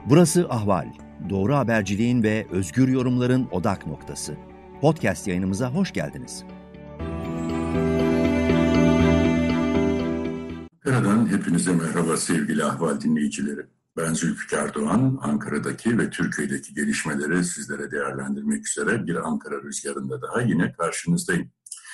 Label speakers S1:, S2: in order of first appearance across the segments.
S1: Burası Ahval. Doğru haberciliğin ve özgür yorumların odak noktası. Podcast yayınımıza hoş geldiniz.
S2: Ankara'dan hepinize merhaba sevgili Ahval dinleyicileri. Ben Zülfikar Doğan, Ankara'daki ve Türkiye'deki gelişmeleri sizlere değerlendirmek üzere bir Ankara rüzgarında daha yine karşınızdayım.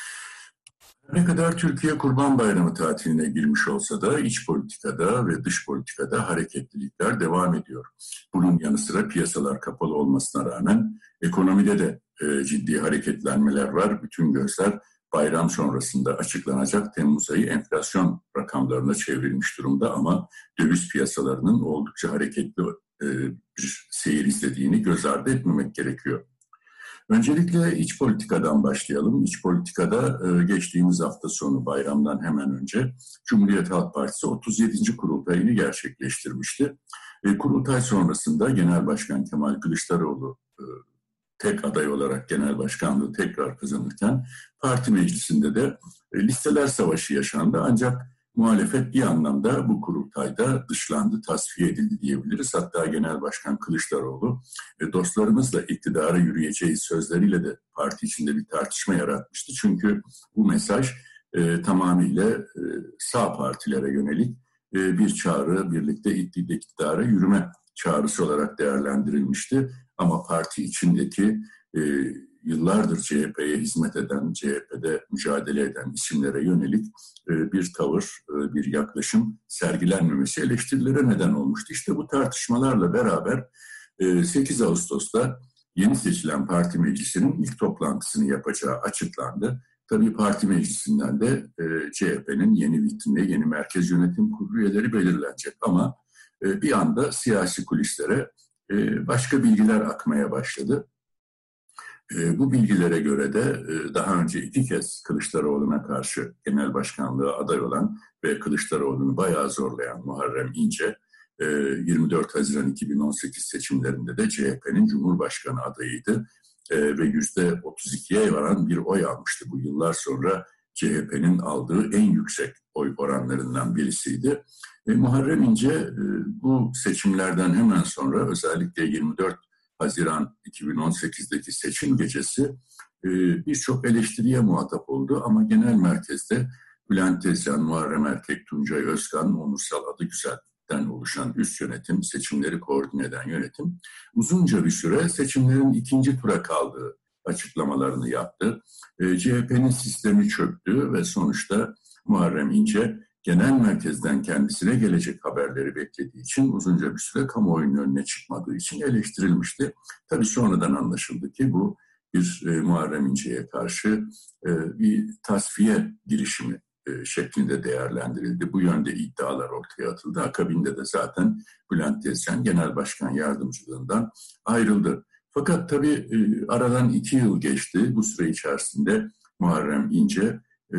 S2: Ne kadar Türkiye Kurban Bayramı tatiline girmiş olsa da iç politikada ve dış politikada hareketlilikler devam ediyor. Bunun yanı sıra piyasalar kapalı olmasına rağmen ekonomide de ciddi hareketlenmeler var. Bütün gözler bayram sonrasında açıklanacak Temmuz ayı enflasyon rakamlarına çevrilmiş durumda ama döviz piyasalarının oldukça hareketli bir seyir izlediğini göz ardı etmemek gerekiyor. Öncelikle iç politikadan başlayalım. İç politikada geçtiğimiz hafta sonu bayramdan hemen önce Cumhuriyet Halk Partisi 37. kurultayını gerçekleştirmişti. Kurultay sonrasında Genel Başkan Kemal Kılıçdaroğlu tek aday olarak genel başkanlığı tekrar kazanırken parti meclisinde de listeler savaşı yaşandı. Ancak muhalefet bir anlamda bu kurultayda dışlandı, tasfiye edildi diyebiliriz. Hatta Genel Başkan Kılıçdaroğlu dostlarımızla iktidara yürüyeceğiz sözleriyle de parti içinde bir tartışma yaratmıştı. Çünkü bu mesaj tamamıyla sağ partilere yönelik bir çağrı, birlikte iktidara yürüme çağrısı olarak değerlendirilmişti. Ama parti içindeki yıllardır CHP'ye hizmet eden, CHP'de mücadele eden isimlere yönelik bir tavır, bir yaklaşım sergilenmemesi eleştirilere neden olmuştu. İşte bu tartışmalarla beraber 8 Ağustos'ta yeni seçilen parti meclisinin ilk toplantısını yapacağı açıklandı. Tabii parti meclisinden de CHP'nin yeni vitrini, yeni merkez yönetim kurulu üyeleri belirlenecek. Ama bir anda siyasi kulislere başka bilgiler akmaya başladı. Bu bilgilere göre de daha önce 2 kez Kılıçdaroğlu'na karşı genel başkanlığa aday olan ve Kılıçdaroğlu'nu bayağı zorlayan Muharrem İnce, 24 Haziran 2018 seçimlerinde de CHP'nin Cumhurbaşkanı adayıydı ve %32'ye varan bir oy almıştı. Bu yıllar sonra CHP'nin aldığı en yüksek oy oranlarından birisiydi. Muharrem İnce bu seçimlerden hemen sonra özellikle 24 Haziran 2018'deki seçim gecesi birçok eleştiriye muhatap oldu ama genel merkezde Bülent Tezcan, Muharrem Erkek, Tuncay Özkan, Onursal Adıgüzel'den oluşan üst yönetim, seçimleri koordine eden yönetim uzunca bir süre seçimlerin ikinci tura kaldığı açıklamalarını yaptı. CHP'nin sistemi çöktü ve sonuçta Muharrem İnce genel merkezden kendisine gelecek haberleri beklediği için uzunca bir süre kamuoyunun önüne çıkmadığı için eleştirilmişti. Tabii sonradan anlaşıldı ki bu bir Muharrem İnce'ye karşı bir tasfiye girişimi şeklinde değerlendirildi. Bu yönde iddialar ortaya atıldı. Akabinde de zaten Bülent Tezcan Genel Başkan Yardımcılığından ayrıldı. Fakat tabii aradan 2 yıl geçti. Bu süre içerisinde Muharrem İnce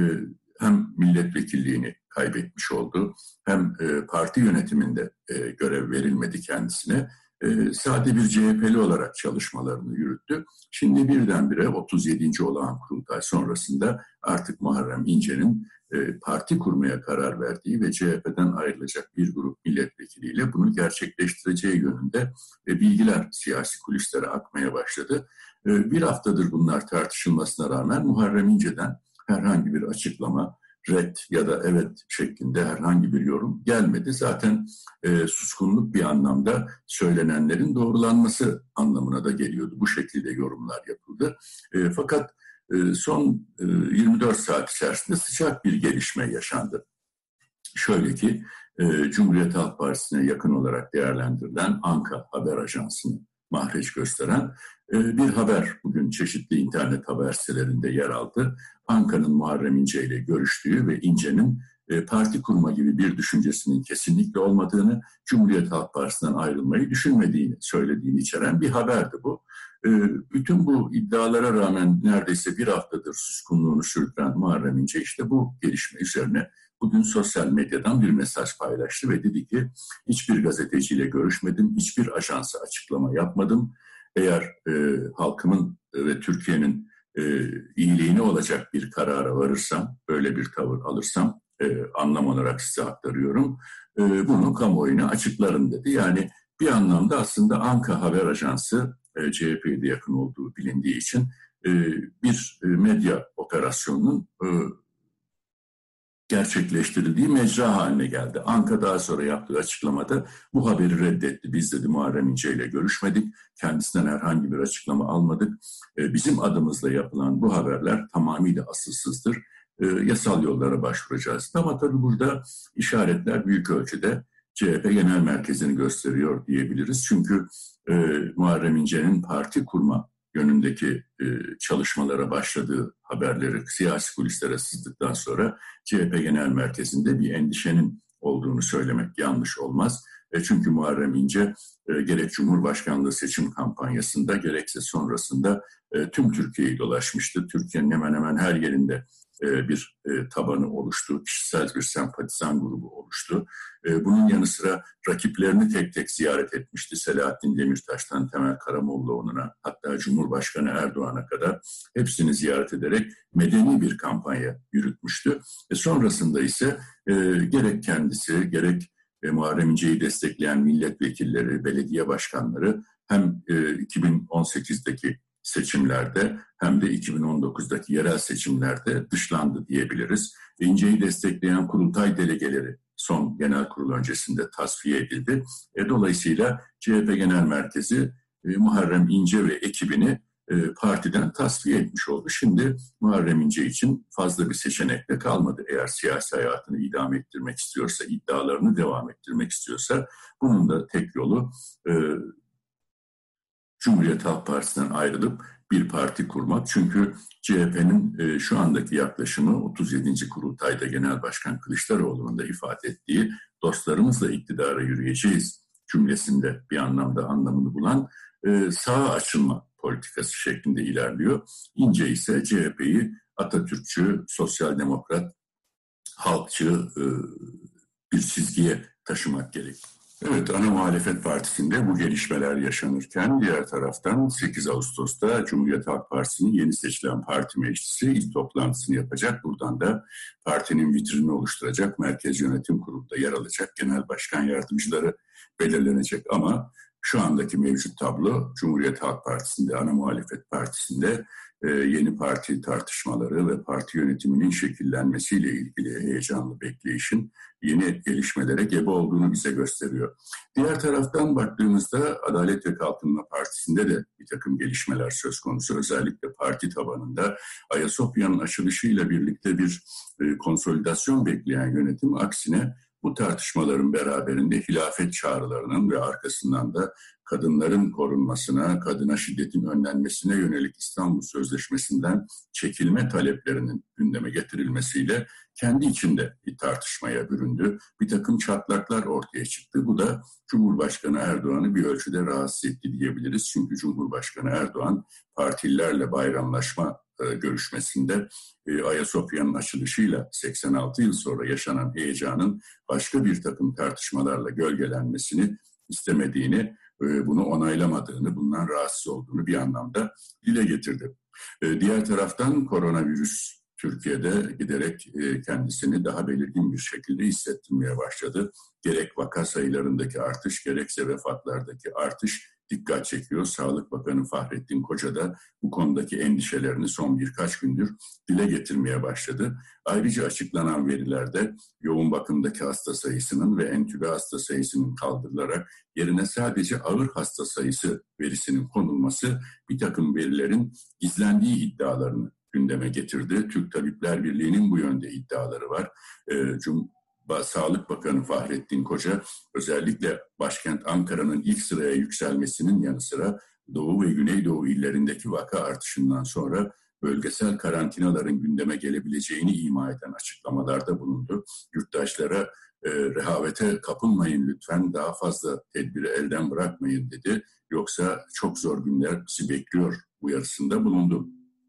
S2: hem milletvekilliğini kaybetmiş oldu, hem parti yönetiminde görev verilmedi kendisine. Sade bir CHP'li olarak çalışmalarını yürüttü. Şimdi birdenbire 37. olağan kurultay sonrasında artık Muharrem İnce'nin parti kurmaya karar verdiği ve CHP'den ayrılacak bir grup milletvekiliyle bunu gerçekleştireceği yönünde bilgiler siyasi kulislere akmaya başladı. Bir haftadır bunlar tartışılmasına rağmen Muharrem İnce'den herhangi bir açıklama, red ya da evet şeklinde herhangi bir yorum gelmedi. Zaten suskunluk bir anlamda söylenenlerin doğrulanması anlamına da geliyordu. Bu şekilde yorumlar yapıldı. Fakat son 24 saat içerisinde sıcak bir gelişme yaşandı. Şöyle ki Cumhuriyet Halk Partisi'ne yakın olarak değerlendirilen Anka Haber Ajansı'nı mahreç gösteren bir haber bugün çeşitli internet haber sitelerinde yer aldı. Anka'nın Muharrem İnce ile görüştüğü ve İnce'nin parti kurma gibi bir düşüncesinin kesinlikle olmadığını, Cumhuriyet Halk Partisi'nden ayrılmayı düşünmediğini söylediğini içeren bir haberdi bu. Bütün bu iddialara rağmen neredeyse bir haftadır suskunluğunu sürdüren Muharrem İnce işte bu gelişme üzerine bugün sosyal medyadan bir mesaj paylaştı ve dedi ki hiçbir gazeteciyle görüşmedim, hiçbir ajansa açıklama yapmadım. Eğer halkımın ve Türkiye'nin iyiliğine olacak bir karara varırsam, böyle bir tavır alırsam anlam olarak size aktarıyorum. Bunu kamuoyuna açıklarım dedi. Yani bir anlamda aslında Anka Haber Ajansı, CHP'ye de yakın olduğu bilindiği için bir medya operasyonunun gerçekleştirildiği mecra haline geldi. Anka daha sonra yaptığı açıklamada bu haberi reddetti. Biz dedi Muharrem İnce ile görüşmedik. Kendisinden herhangi bir açıklama almadık. Bizim adımızla yapılan bu haberler tamamıyla asılsızdır. Yasal yollara başvuracağız. Ama tabii burada işaretler büyük ölçüde CHP Genel Merkezi'ni gösteriyor diyebiliriz. Çünkü Muharrem İnce'nin parti kurma yönündeki çalışmalara başladığı haberleri siyasi kulislere sızdıktan sonra CHP Genel Merkezi'nde bir endişenin olduğunu söylemek yanlış olmaz. Çünkü Muharrem İnce gerek Cumhurbaşkanlığı seçim kampanyasında gerekse sonrasında tüm Türkiye'yi dolaşmıştı. Türkiye'nin hemen hemen her yerinde bir tabanı oluştu, kişisel bir sempatizan grubu oluştu. Bunun yanı sıra rakiplerini tek tek ziyaret etmişti. Selahattin Demirtaş'tan Temel Karamollaoğlu'na, hatta Cumhurbaşkanı Erdoğan'a kadar hepsini ziyaret ederek medeni bir kampanya yürütmüştü. Sonrasında ise gerek kendisi, gerek Muharrem İnce'yi destekleyen milletvekilleri, belediye başkanları hem 2018'deki seçimlerde hem de 2019'daki yerel seçimlerde dışlandı diyebiliriz. İnce'yi destekleyen kurultay delegeleri son genel kurul öncesinde tasfiye edildi. Dolayısıyla CHP Genel Merkezi Muharrem İnce ve ekibini partiden tasfiye etmiş oldu. Şimdi Muharrem İnce için fazla bir seçenek de kalmadı. Eğer siyasi hayatını idame ettirmek istiyorsa, iddialarını devam ettirmek istiyorsa bunun da tek yolu Cumhuriyet Halk Partisi'nden ayrılıp bir parti kurmak. Çünkü CHP'nin şu andaki yaklaşımı 37. Kurultay'da Genel Başkan Kılıçdaroğlu'nun da ifade ettiği dostlarımızla iktidara yürüyeceğiz cümlesinde bir anlamda anlamını bulan sağa açılma politikası şeklinde ilerliyor. İnce ise CHP'yi Atatürkçü, sosyal demokrat, halkçı bir çizgiye taşımak gerekiyor. Evet, ana muhalefet partisinde bu gelişmeler yaşanırken diğer taraftan 8 Ağustos'ta Cumhuriyet Halk Partisi'nin yeni seçilen parti meclisi ilk toplantısını yapacak. Buradan da partinin vitrinini oluşturacak Merkez Yönetim Kurulu'nda yer alacak genel başkan yardımcıları belirlenecek. Ama şu andaki mevcut tablo Cumhuriyet Halk Partisi'nde, ana muhalefet partisinde yeni parti tartışmaları ve parti yönetiminin şekillenmesiyle ilgili heyecanlı bekleyişin yeni gelişmelere gebe olduğunu bize gösteriyor. Diğer taraftan baktığımızda Adalet ve Kalkınma Partisi'nde de bir takım gelişmeler söz konusu. Özellikle parti tabanında Ayasofya'nın açılışıyla birlikte bir konsolidasyon bekleyen yönetim aksine bu tartışmaların beraberinde hilafet çağrılarının ve arkasından da kadınların korunmasına, kadına şiddetin önlenmesine yönelik İstanbul Sözleşmesi'nden çekilme taleplerinin gündeme getirilmesiyle kendi içinde bir tartışmaya büründü. Bir takım çatlaklar ortaya çıktı. Bu da Cumhurbaşkanı Erdoğan'ı bir ölçüde rahatsız etti diyebiliriz. Çünkü Cumhurbaşkanı Erdoğan partililerle bayramlaşma görüşmesinde Ayasofya'nın açılışıyla 86 yıl sonra yaşanan heyecanın başka bir takım tartışmalarla gölgelenmesini istemediğini, bunu onaylamadığını, bundan rahatsız olduğunu bir anlamda dile getirdi. Diğer taraftan koronavirüs Türkiye'de giderek kendisini daha belirgin bir şekilde hissettirmeye başladı. Gerek vaka sayılarındaki artış, gerekse vefatlardaki artış dikkat çekiyor. Sağlık Bakanı Fahrettin Koca da bu konudaki endişelerini son birkaç gündür dile getirmeye başladı. Ayrıca açıklanan verilerde yoğun bakımdaki hasta sayısının ve entübe hasta sayısının kaldırılarak yerine sadece ağır hasta sayısı verisinin konulması bir takım verilerin gizlendiği iddialarını gündeme getirdi. Türk Tabipler Birliği'nin bu yönde iddiaları var. Sağlık Bakanı Fahrettin Koca özellikle başkent Ankara'nın ilk sıraya yükselmesinin yanı sıra Doğu ve Güneydoğu illerindeki vaka artışından sonra bölgesel karantinaların gündeme gelebileceğini ima eden açıklamalarda bulundu. Yurttaşlara rehavete kapılmayın lütfen, daha fazla tedbiri elden bırakmayın dedi. Yoksa çok zor günler bizi bekliyor uyarısında bulundu.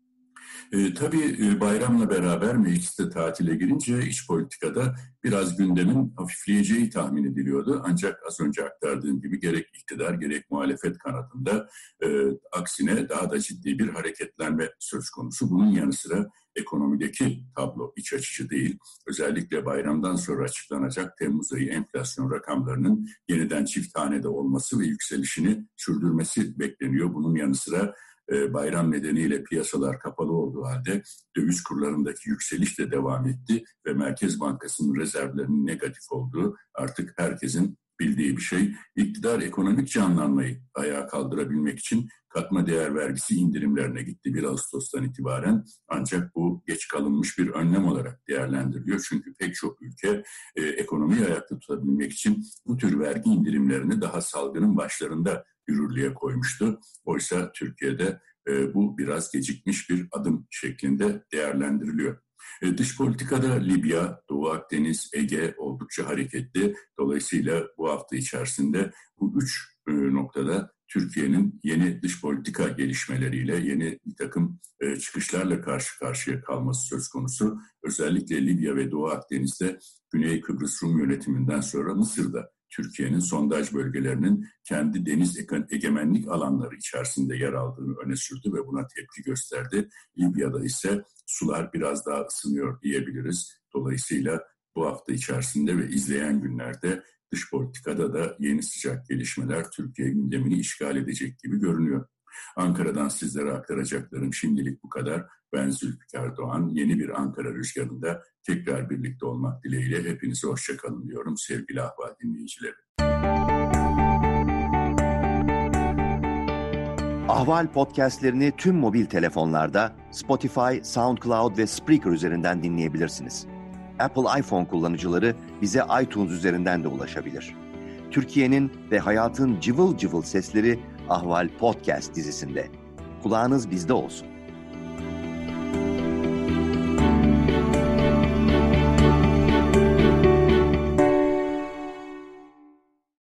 S2: Tabii bayramla beraber mecliste tatile girince iç politikada biraz gündemin hafifleyeceği tahmin ediliyordu. Ancak az önce aktardığım gibi gerek iktidar gerek muhalefet kanadında aksine daha da ciddi bir hareketlenme söz konusu. Bunun yanı sıra ekonomideki tablo iç açıcı değil. Özellikle bayramdan sonra açıklanacak Temmuz ayı enflasyon rakamlarının yeniden çift hanede olması ve yükselişini sürdürmesi bekleniyor. Bunun yanı sıra bayram nedeniyle piyasalar kapalı olduğu halde döviz kurlarındaki yükseliş de devam etti ve Merkez Bankası'nın rezervlerinin negatif olduğu artık herkesin bildiği bir şey. İktidar ekonomik canlanmayı ayağa kaldırabilmek için katma değer vergisi indirimlerine gitti 1 Ağustos'tan itibaren. Ancak bu geç kalınmış bir önlem olarak değerlendiriliyor. Çünkü pek çok ülke ekonomiyi ayakta tutabilmek için bu tür vergi indirimlerini daha salgının başlarında yürürlüğe koymuştu. Oysa Türkiye'de bu biraz gecikmiş bir adım şeklinde değerlendiriliyor. Dış politikada Libya, Doğu Akdeniz, Ege oldukça hareketli. Dolayısıyla bu hafta içerisinde bu 3 noktada Türkiye'nin yeni dış politika gelişmeleriyle, yeni bir takım çıkışlarla karşı karşıya kalması söz konusu. Özellikle Libya ve Doğu Akdeniz'de Güney Kıbrıs Rum yönetiminden sonra Mısır'da Türkiye'nin sondaj bölgelerinin kendi deniz egemenlik alanları içerisinde yer aldığını öne sürdü ve buna tepki gösterdi. Libya'da ise sular biraz daha ısınıyor diyebiliriz. Dolayısıyla bu hafta içerisinde ve izleyen günlerde dış politikada da yeni sıcak gelişmeler Türkiye gündemini işgal edecek gibi görünüyor. Ankara'dan sizlere aktaracaklarım şimdilik bu kadar. Ben Zülfikar Doğan. Yeni bir Ankara Rüzgarı'nda tekrar birlikte olmak dileğiyle hepinize hoşça kalın diyorum sevgili Ahval dinleyicileri.
S1: Ahval podcastlerini tüm mobil telefonlarda Spotify, SoundCloud ve Spreaker üzerinden dinleyebilirsiniz. Apple iPhone kullanıcıları bize iTunes üzerinden de ulaşabilir. Türkiye'nin ve hayatın cıvıl cıvıl sesleri Ahval Podcast dizisinde. Kulağınız bizde olsun.